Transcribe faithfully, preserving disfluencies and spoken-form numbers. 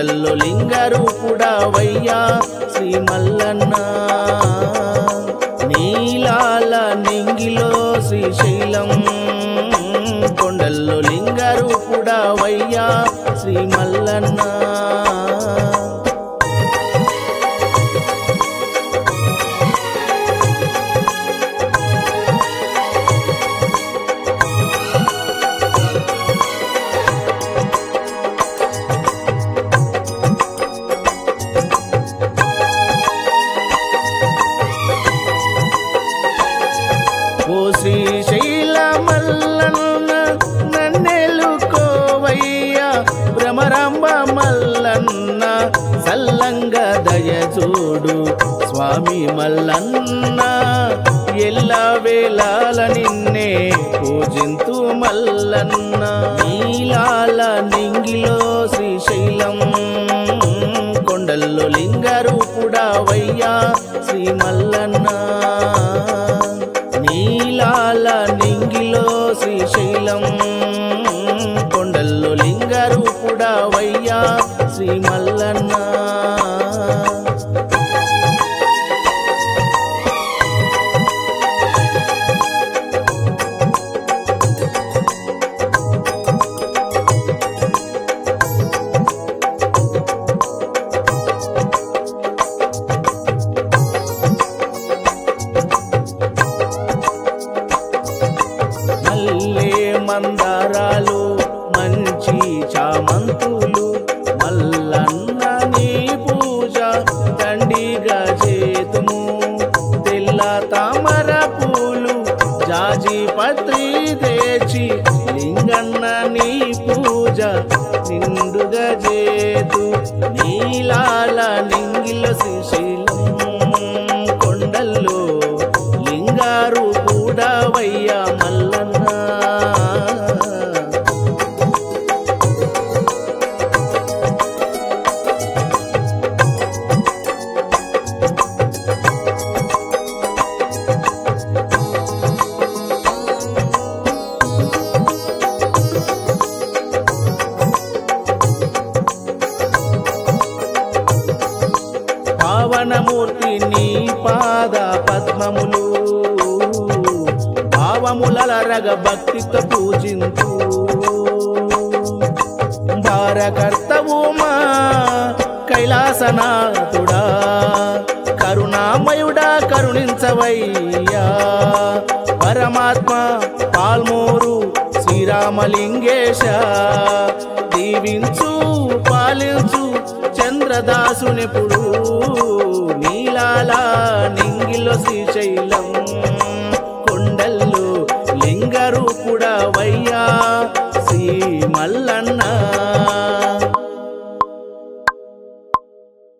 కొండల్లో లింగరూపుడవయ్యా శ్రీ మల్లన్న నీలాల నింగిలో శ్రీశైలం కొండల్లో లింగరూపుడవయ్యా శ్రీ మల్లన్న ఓ శ్రీశైల మల్లన్న నన్నెలుకోవయ్యా భ్రమరాంబ మల్లన్న సల్లంగ దయచూడు స్వామి మల్లన్న ఎల్ల వేళల నిన్నే పూజింతు మల్లన్న నీలాల నింగిలో శ్రీశైలం కొండల్లో లింగరూపుడవయ్యా శ్రీ మల్లన్న నీలాల నింగిలో శ్రీశైలం కొండల్లో లింగరూపుడవయ్యా శ్రీ మల్లన్న మందారాలు మంచి చామంతులు మల్లన్న నీ పూజ దండిగా చేతుము తెల్ల తామర పూలు జాజి పత్రి తెచ్చి లింగన్న నీ పూజ నిండుగా చేతు నీలాల నింగిల శ్రీశైలం కొండల్లో లింగారూపుడవయ్యా మల్లన్న పావనమూర్తి నీ పాద పద్మములు భావములల రగ భక్తితో పూజింతు భారకర్తవు మా కైలాసనాథుడా కరుణామయుడా కరుణించవయ్యా పరమాత్మ పాల్మూరు శ్రీరామలింగేశ దీవించు పాలించు చంద్రదాసునిపుడు నీలాల నింగిలో శ్రీశైలం కొండల్లో లింగరూపుడవయ్యా